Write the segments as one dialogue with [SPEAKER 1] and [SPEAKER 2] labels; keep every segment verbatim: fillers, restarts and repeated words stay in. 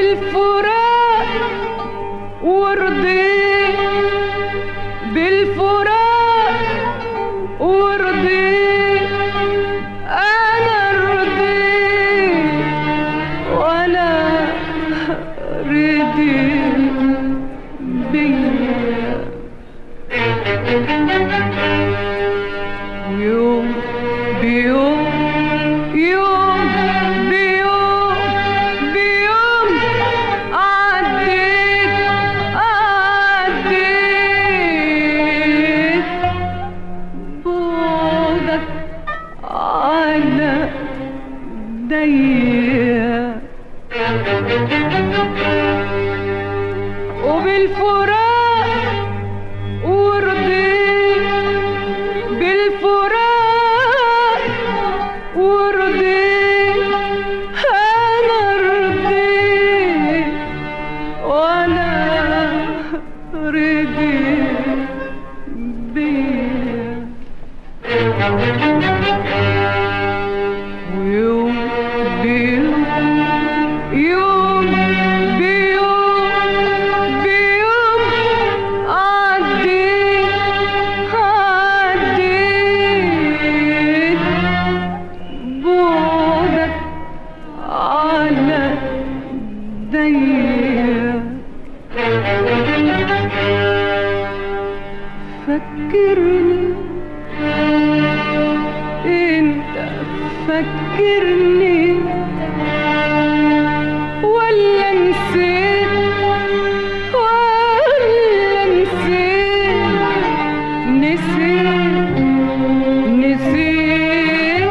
[SPEAKER 1] بالفراق ورضيت بالفراق ورضيت انا رضيت ولا رضيت بيا يوم بيوم يوم بيوم بيوم عديت عديت بعدك على ايديا وبالفراق ورضيت بالفراق ورضيت انا رضيت وانا رضيت بيا ويوم بيوم يوم بيوم بيوم عديت عديت بعدك على ايديا فكرني انت فكرني ولا نسيت ولا نسيت نسيت نسيت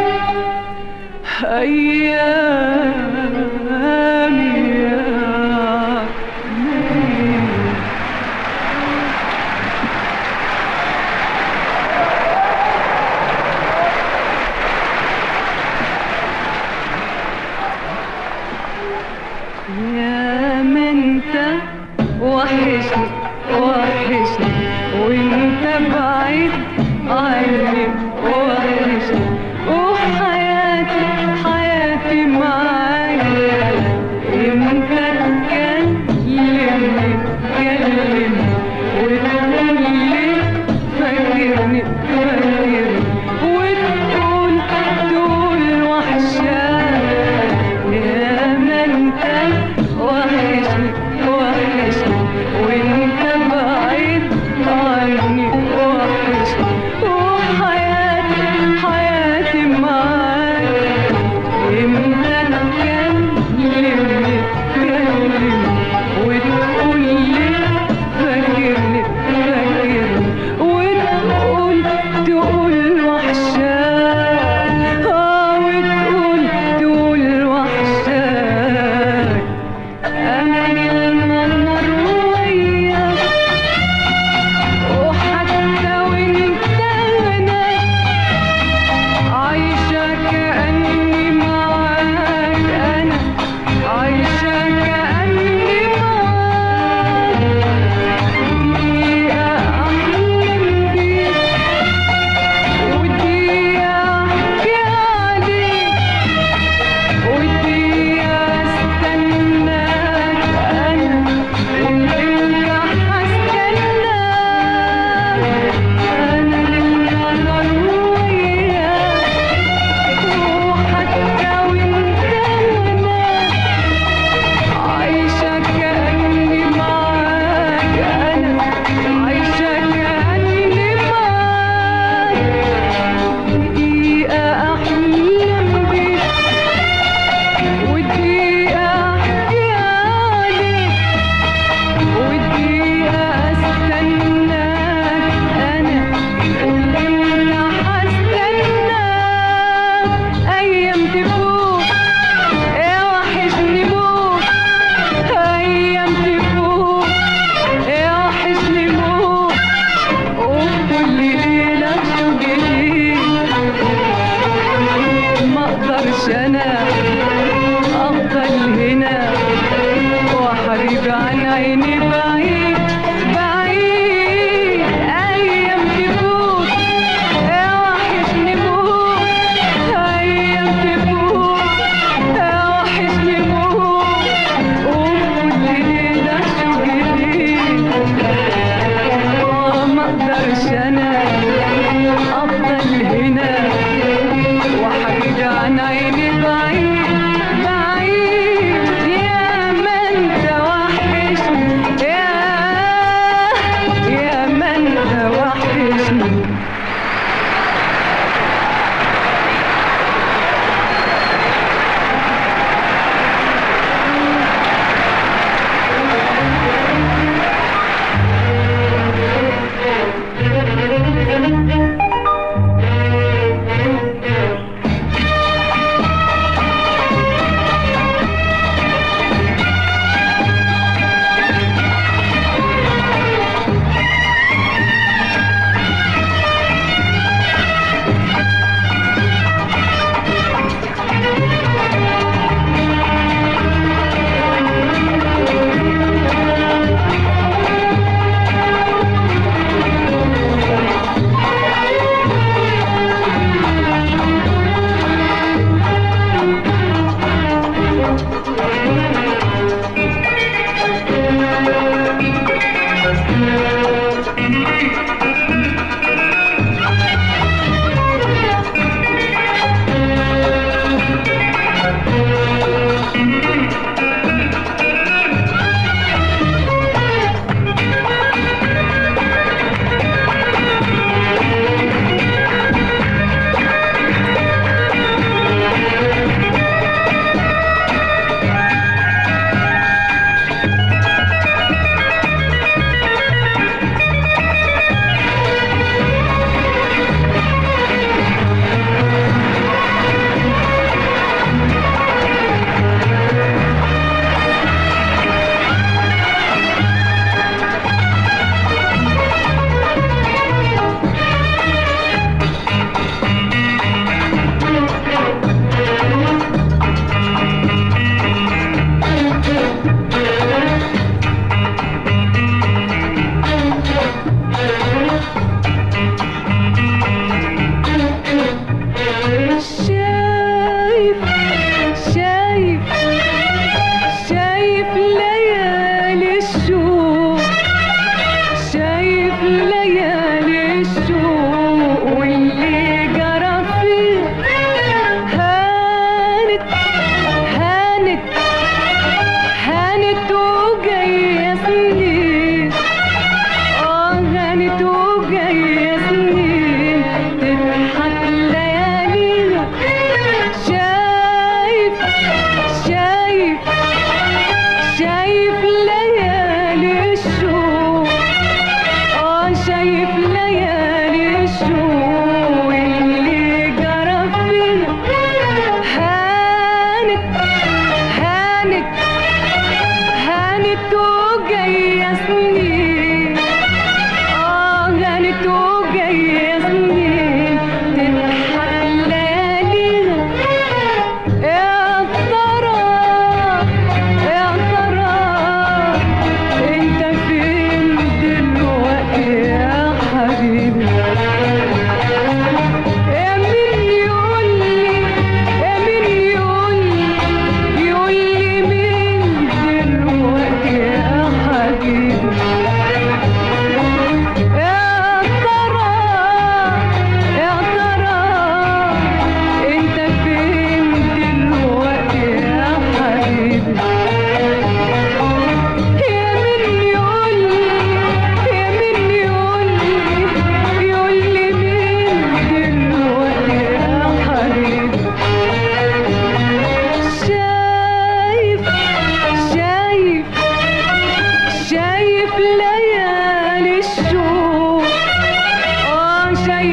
[SPEAKER 1] أيامي يا ليل يا ما انت وحشني وحشني وانت بعيد عني وحشني وحياتي حياتي معاك امتى تكلمني تكلمني وتقولي فاكرني فاكرني وتقول تقول وحشاني يا ما انت وحشني وحشني وانت بعيد عني وحشني وحياتي حياتي معاك امتى تكلمني تكلمني وتقولي فاكرني فاكرني وتقول تقول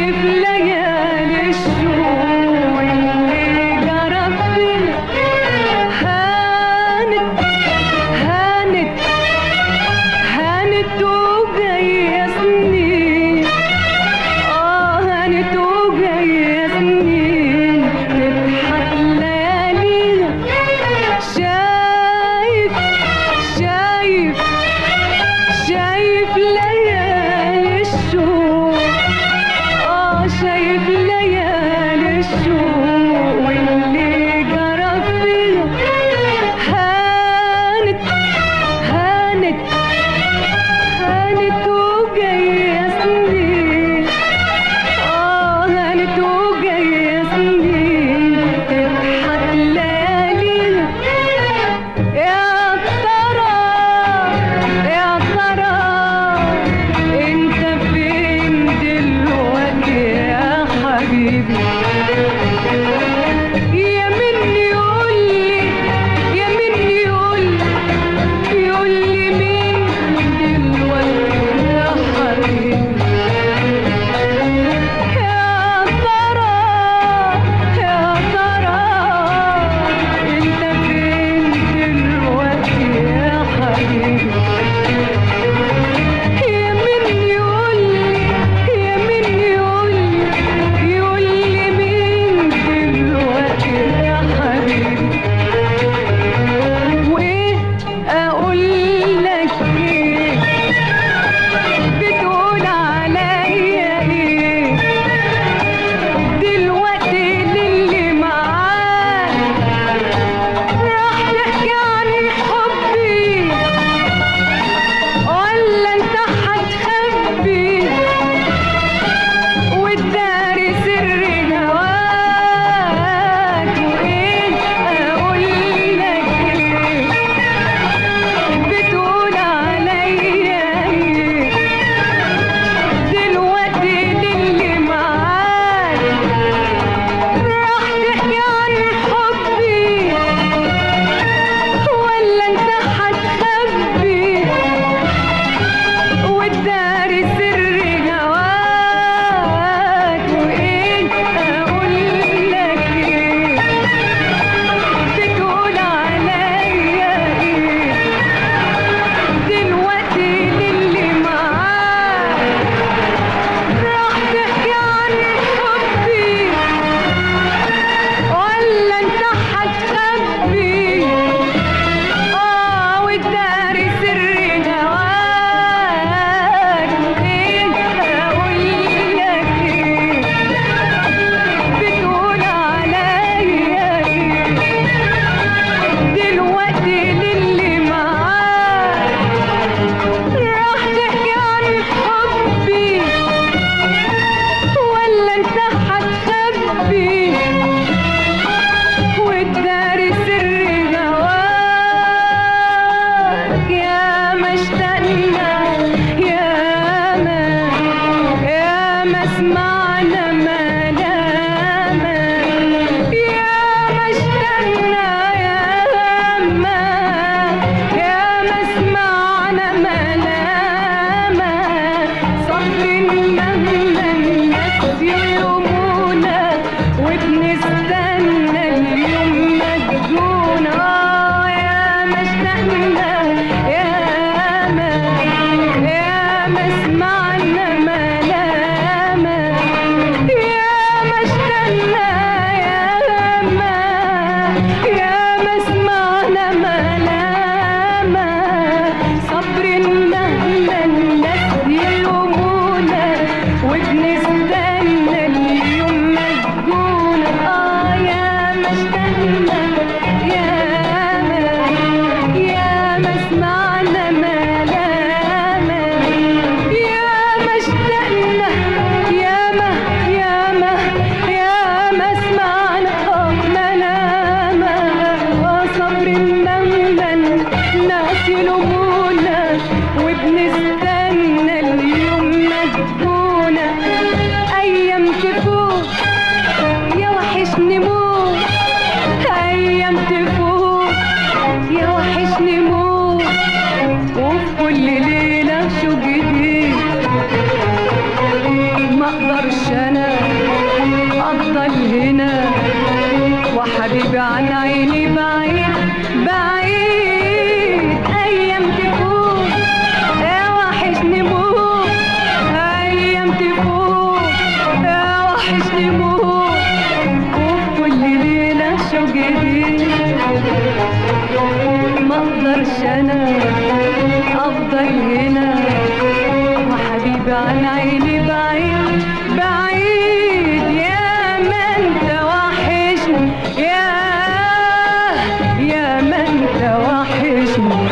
[SPEAKER 1] ما أفضل هنا وحبيبي عن عيني بعيد بعيد. أيام تفوت يا وحشني موت، أيام تفوت يا وحشني موت، وكل ليلة شوق جديد. مقدرش أنا أفضل هنا وحبيبي عن عيني بعيد بعيد. يا ما انت وحشني، يا يا ما انت وحشني.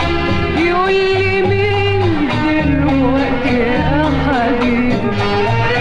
[SPEAKER 2] يقول لي مين دلوقتي يا حبيبي.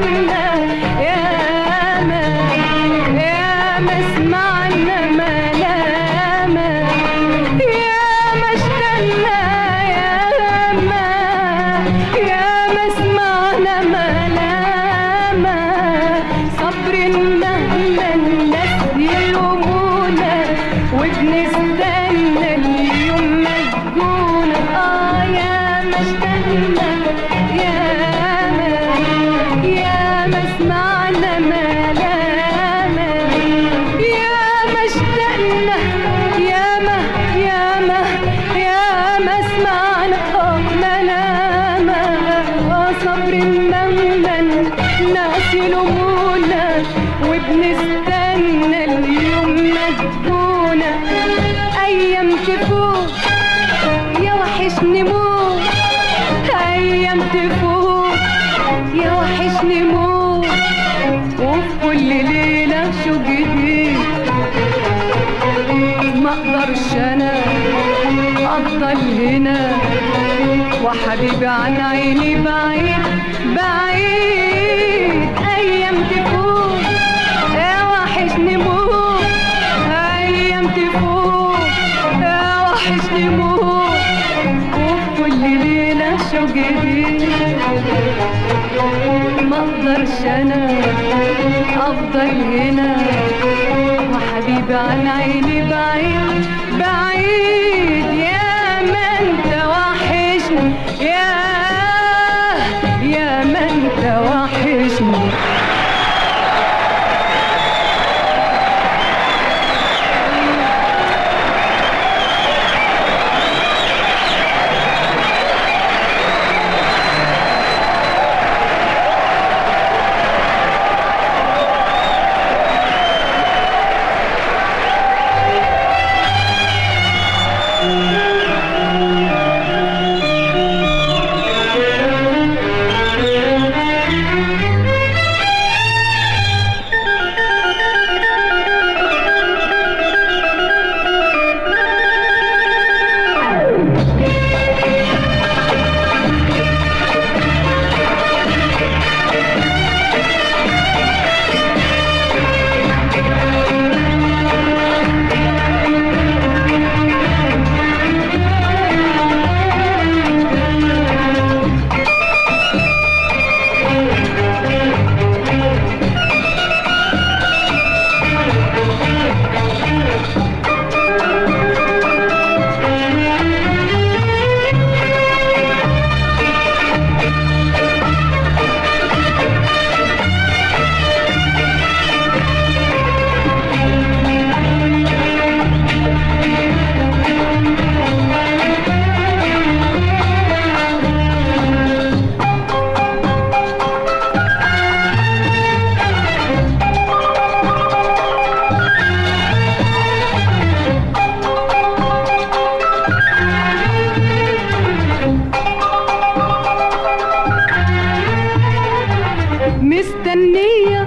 [SPEAKER 1] استنى ياما ياما سمعنا ملاما ياما اشتقنا ياما ياما سمعنا ملاما صبر مهما الناس يلومونا وبنستنى اليوم مسجونة اه ياما اشتقنا ياما ياما سمعنا ملاما ياما اشتقنا ياما ياما ياما سمعنا اه ملاما اه صبر مهما الناس يلومونا وبنستنى اليوم مسجونة أيام تفوت يا وحشني موت أيام تفوت يا وحشني موت وفي كل ليلة شو جديد ما اقدرش انا افضل هنا وحبيبي عن عيني بعيد بعيد ايام تفوت يا وحشني موت ايام تفوت يا وحشني موت وفي كل ليلة شو جديد ما اقدرش انا افضل هنا وحبيبي عن عيني بعيد بعيد يا ما انت وحشني يا يا ما انت وحشني مستنية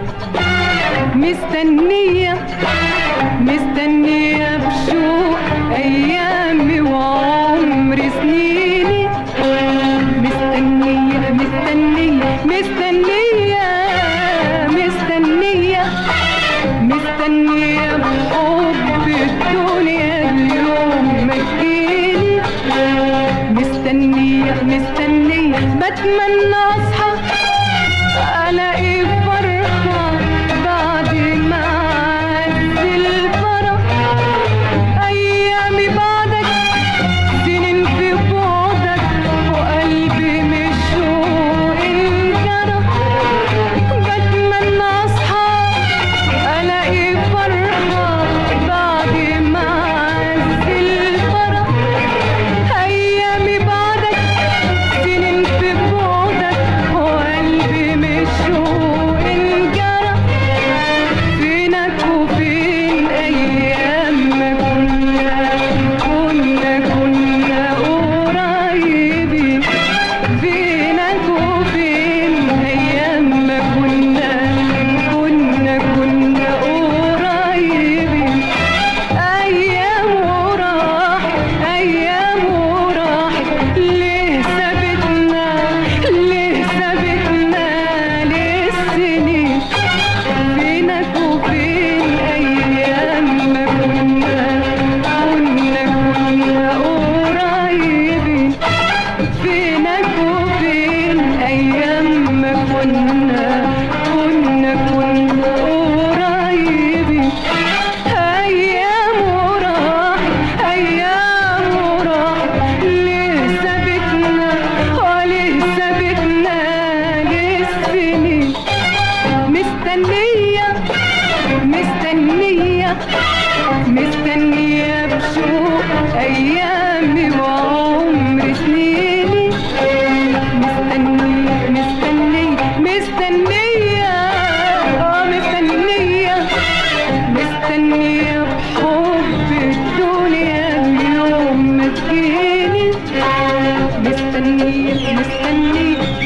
[SPEAKER 1] مستنية مستنية بشوق أيامي وعمر سنيني مستنية مستنية مستنية مستنية مستنية بحب الدنيا اليوم ما تجيني مستنية مستنية بتمنى أصحى ألاقي فرحة بعد ما عز الفرح أيامي بعدك سنين في بعدك وقلبي من الشوق انجرح بتمنى أصحى ألاقي فرحة بعد ما عز الفرح أيامي بعدك سنين في بعدك وقلبي من الشوق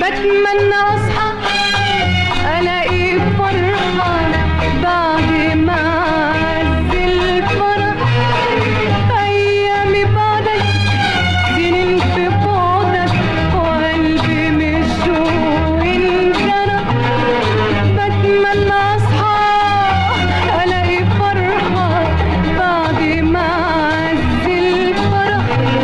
[SPEAKER 1] بتمنى اصحى الاقي فرحة بعد ما عز الفرح. ايامي بعدك سنين في بعدك وقلبي من الشوق انجرح. بتمنى اصحى الاقي فرحة بعد ما عز الفرح.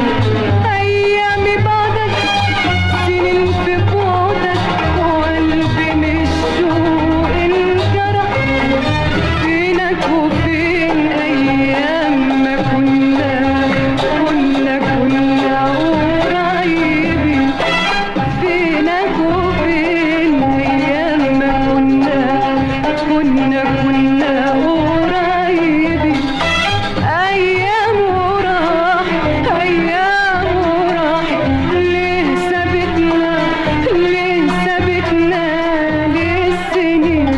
[SPEAKER 1] ايامي بعدك سنين في بعدك وقلبي من الشوق انجرح. فينك وفين ايام ما كنا كنا كنا قريبين. فينك وفين ايام ما كنا كنا كنا قريبين. ايام وراحت ايام وراحت ليه سابتنا ليه سابتنا للسنين.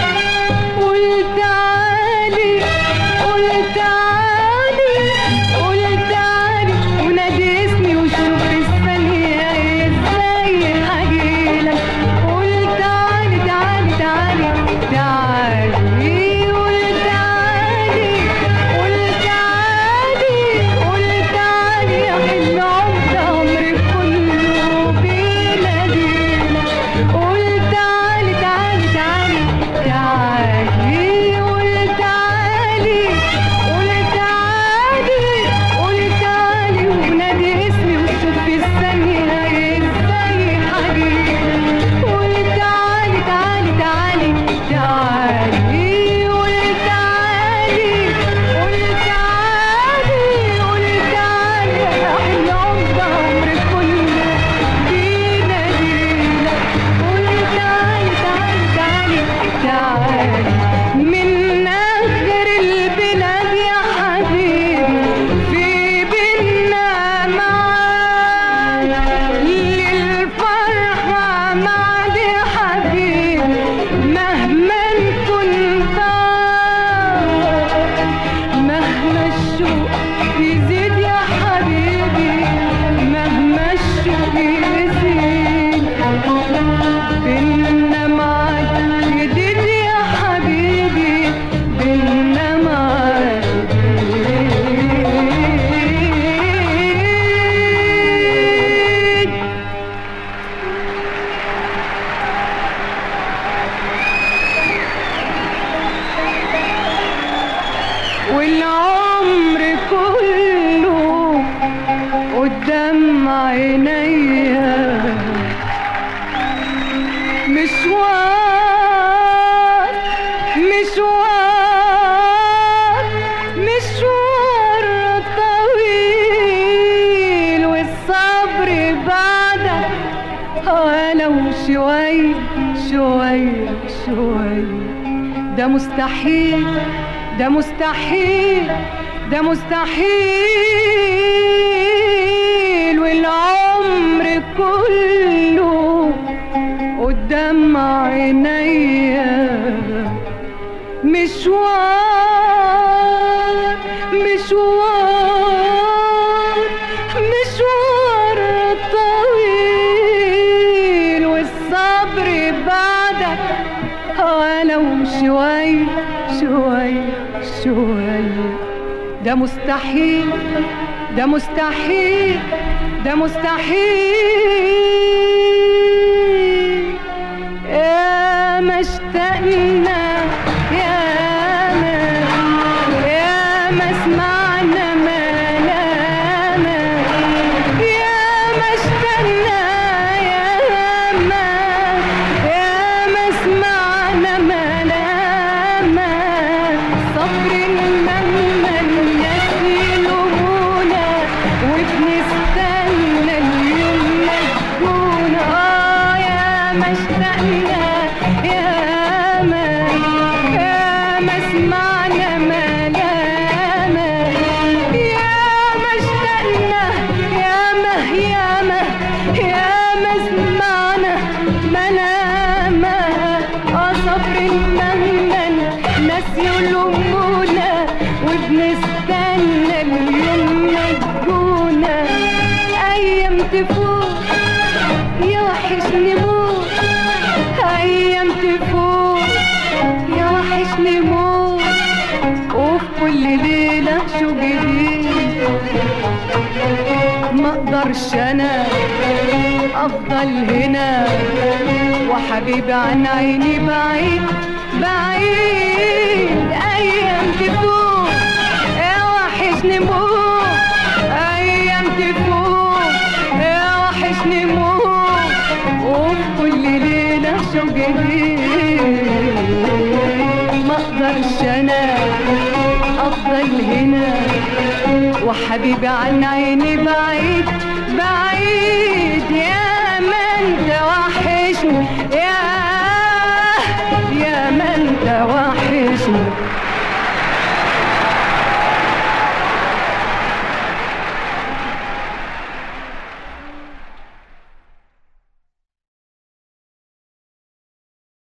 [SPEAKER 1] قلت تعالي قلت تعالي قلت تعالي ونادي اسمي وشوف الثانية ازاي هجيلك. قلت تعالي تعالي تعالي تعالي قلت تعالي قلت تعالي قلت تعالي يا حلم عمر عمري كله بيناديلك. قلت تعالي تعالي تعالي تعالي قلت تعالي قلت تعالي قلت تعالي ونادي اسمي وشوف الثانية ازاي هجيلك. قلت تعالي تعالي تعالي تعالي قلت تعالي قلت تعالي قلت تعالي يا حلم عمر عمري كله بيناديلك. قلت تعالي تعالي تعالي تعالي من آخر البلاد يا حبيبي في بينا معاد للفرحة معاد يا حبيبي. مهما كنت مهما الشوق يزيد يا حبيبي مهما الشوق يزيد. بينا معاد جديد يا حبيبي بينا معاد جديد. والعمر كله قدام عينيا مشوار مشوار مشوار طويل والصبر بعدك ولو شوي شوي شوي. ده مستحيل ده مستحيل ده مستحيل والعمر كله قدام عينيا مشوار مشوار مشوار طويل والصبر بعدك ولو شوي شوي شوي. ده مستحيل ده مستحيل ده مستحيل. يا ما اشتقنا يا ما يا ما سمعنا ملامة. يا ما اشتقنا يا ما يا ما سمعنا ملامة. صبر مهما الناس يلومونا وبنستنى اليوم مسجون. اه يا ما اشتقنا يا ما يا ما سمعنا ملامة. يا ما اشتقنا يا ما يا ما يا ما سمعنا ملامة. اه صبر مهما الناس يلومونا وبنستنى اليوم مسجونة. ايام تفوت يوحشنا وحشني موت ايام تفوت يا وحشني موت وفي كل ليلة شو جديد ما اقدرش انا افضل هنا وحبيبي عن عيني بعيد بعيد ايام تفوت يا وحشني موت ايام تفوت يا وحشني موت وفي كل ليلة شو جديد ما اقدرش انا افضل هنا وحبيبي عن عيني بعيد بعيد يا ما انت وحشني يا يا ما انت وحشني